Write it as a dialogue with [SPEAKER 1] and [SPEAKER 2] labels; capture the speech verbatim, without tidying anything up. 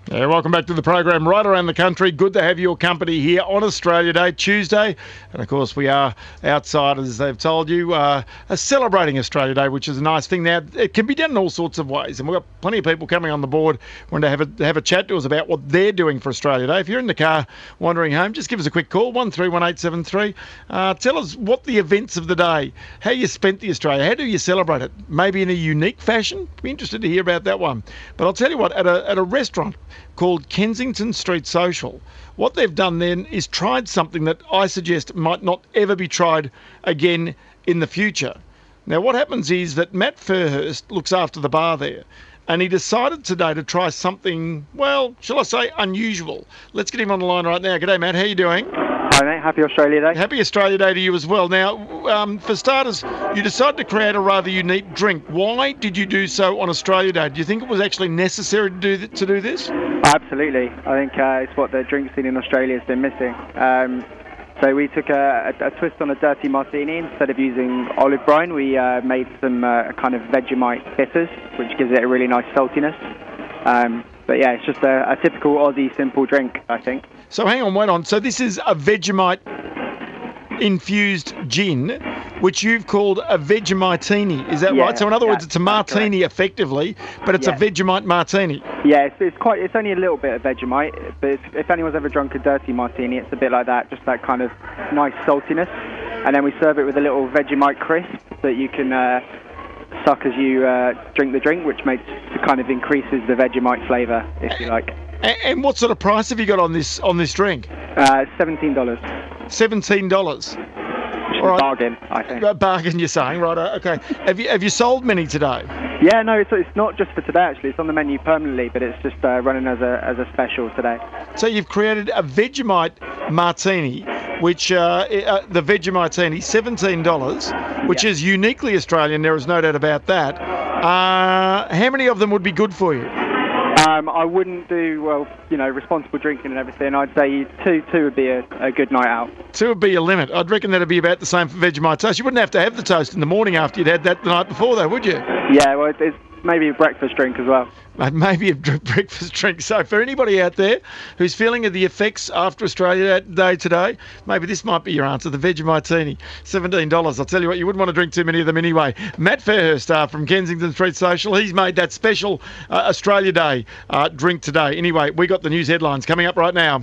[SPEAKER 1] Yeah, welcome back to the program right around the country. Good to have your company here on Australia Day, Tuesday. And, of course, we are outside, as they've told you, uh, celebrating Australia Day, which is a nice thing. Now, it can be done in all sorts of ways. And we've got plenty of people coming on the board wanting to have a, have a chat to us about what they're doing for Australia Day. If you're in the car wandering home, just give us a quick call, one three one eight seven three. Uh, tell us what the events of the day, how you spent the Australia, how do you celebrate it? Maybe in a unique fashion? Be interested to hear about that one. But I'll tell you what, at a, at a restaurant called Kensington Street Social, what they've done then is tried something that I suggest might not ever be tried again in the future. Now, what happens is that Matt Fairhurst looks after the bar there, and he decided today to try something, well, shall I say, unusual. Let's get him on the line right now. G'day, Matt. How you doing?
[SPEAKER 2] Hi, mate. Happy Australia Day.
[SPEAKER 1] Happy Australia Day to you as well. Now, um, for starters, you decided to create a rather unique drink. Why did you do so on Australia Day? Do you think it was actually necessary to do th- to do this?
[SPEAKER 2] Absolutely. I think uh, it's what the drink scene in Australia has been missing. Um, so we took a, a, a twist on a dirty martini. Instead of using olive brine, we uh, made some uh, kind of Vegemite bitters, which gives it a really nice saltiness. Um, but yeah, it's just a, a typical Aussie simple drink, I think.
[SPEAKER 1] So hang on, wait on. So this is a Vegemite infused gin, which you've called a Vegemitini. Is that
[SPEAKER 2] yeah,
[SPEAKER 1] right? So in other words, it's a martini effectively, but it's
[SPEAKER 2] yeah.
[SPEAKER 1] a Vegemite martini.
[SPEAKER 2] Yeah, it's, it's quite. It's only a little bit of Vegemite, but it's, if anyone's ever drunk a dirty martini, it's a bit like that, just that kind of nice saltiness. And then we serve it with a little Vegemite crisp that you can uh, suck as you uh, drink the drink, which makes kind of increases the Vegemite flavour, if you like.
[SPEAKER 1] And, and what sort of price have you got on this on this drink?
[SPEAKER 2] Uh, seventeen dollars.
[SPEAKER 1] Seventeen dollars.
[SPEAKER 2] All right. Bargain, I think.
[SPEAKER 1] A bargain, you're saying, right? Okay. Have you have you sold many today?
[SPEAKER 2] Yeah, no, it's, it's not just for today. Actually, it's on the menu permanently, but it's just uh, running as a as a special today.
[SPEAKER 1] So you've created a Vegemite martini, which uh, uh, the Vegemitini, seventeen dollars, which
[SPEAKER 2] yeah.
[SPEAKER 1] is uniquely Australian. There is no doubt about that. Uh, how many of them would be good for you?
[SPEAKER 2] Um, I wouldn't do, well, you know, responsible drinking and everything. I'd say two two would be a, a good night out. Two
[SPEAKER 1] would be a limit. I'd reckon that'd be about the same for Vegemite toast. You wouldn't have to have the toast in the morning after you'd had that the night before, though, would you?
[SPEAKER 2] Yeah, well, it's maybe a breakfast drink as well.
[SPEAKER 1] Maybe a breakfast drink. So for anybody out there who's feeling of the effects after Australia Day today, maybe this might be your answer, the Vegemitini, seventeen dollars. I'll tell you what, you wouldn't want to drink too many of them anyway. Matt Fairhurst uh, from Kensington Street Social, he's made that special uh, Australia Day uh, drink today. Anyway, we got the news headlines coming up right now.